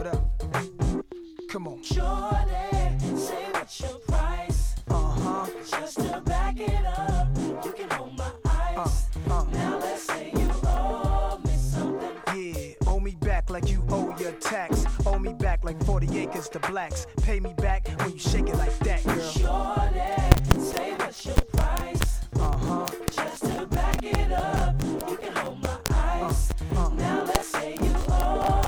What up? Come on. Shorty, say what's your price? Just to back it up, you can hold my ice. Now let's say you owe me something. Yeah, owe me back like you owe your tax. Owe me back like 40 acres to blacks. Pay me back when you shake it like that, girl. Shorty, say what's your price? Just to back it up, you can hold my ice. Now let's say you owe.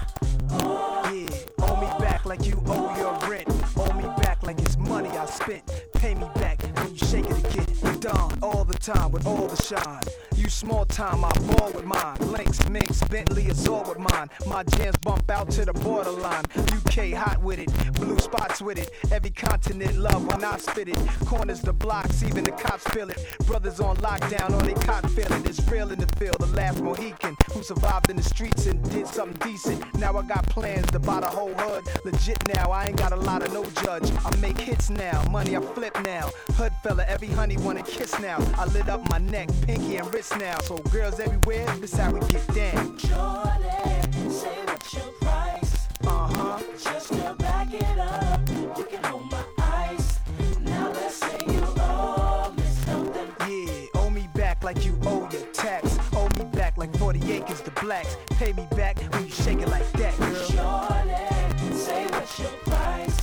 Yeah, owe me back like you owe your rent. Owe me back like it's money I spent. Pay me back when you shake it again. Done all the time with all the shine. You small time, I ball with mine. Lynx, Minx, Bentley is all with mine. My jams bump out to the borderline. UK hot with it, blue spots with it. Every continent love when I spit it. Corners the blocks, even the cops feel it. Brothers on lockdown, on they cot feeling. It's real in the field, the last Mohican who survived in the streets and did something decent. Now I got plans to buy the whole hood. Legit now, I ain't got a lot of no judge. I make hits now, money I flip now. Hood fella, every honey wanna kiss now. I lit up my neck, pinky and wrist now. So girls everywhere, this how we get down. Shorty, say what's your price? Just to back it up, you can hold my ice. Now let's say you owe me something. Yeah, owe me back like you owe your tax. Owe me back like 40 acres to blacks. Pay me back when you shake it like that, girl. Shorty, say what's your price?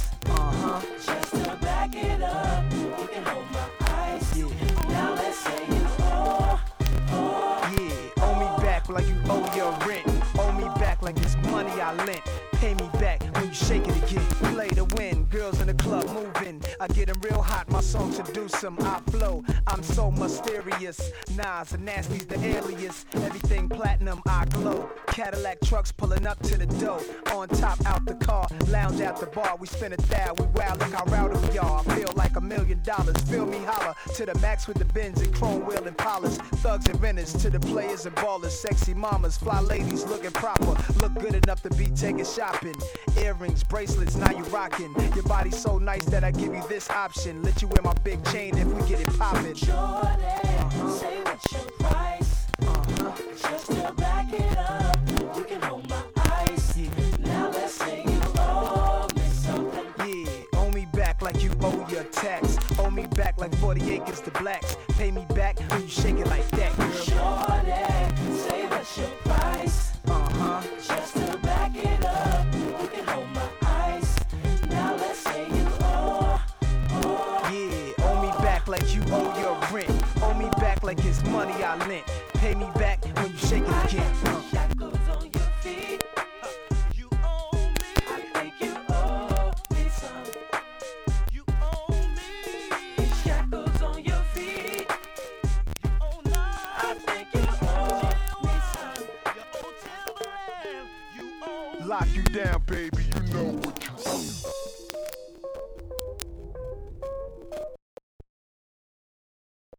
Just to back it up, you can hold my ice. Now let's say you owe. Yeah, owe me back like you owe your rent. Owe me back like it's money I lent. Pay me back when you shake it again. Play to win, girls in the club moving. I get them real hot, my song seduce them. I flow, I'm so mysterious. Nas and Nasty's the alias. Everything platinum, I glow. Cadillac trucks pulling up to the door. On top, out the car, lounge at the bar. We spin 1,000, we wow, look how rowdy we are. I feel like $1 million. Feel me holler to the max with the Benz and chrome wheel and polish. Thugs and renters to the players and ballers. Sexy mamas, fly ladies looking proper. Look good enough to be taking shopping. Earrings, bracelets, now you rocking. Your body's so nice that I give you this option. Let you wear my big chain if we get it poppin'. Shorty, say what's your price? Just to back it up, you can hold my ice. Now let's say you owe me something. Yeah, owe me back like you owe your tax. Owe me back like 40 acres to blacks. Pay me back when you shake it like that, girl. Shorty, say what's your price? Just to back it up, you can hold my ice. Now let's say you owe. Yeah, owe me back like you owe your rent. Owe me back like it's money I lent. Pay me back when you shake it again. Shackles on your feet. You owe me. I think you owe me some. You owe me. Shackles on your feet. You owe none. I think you owe me some. You owe Timberland. You owe. Lock you down, baby, you know what you see.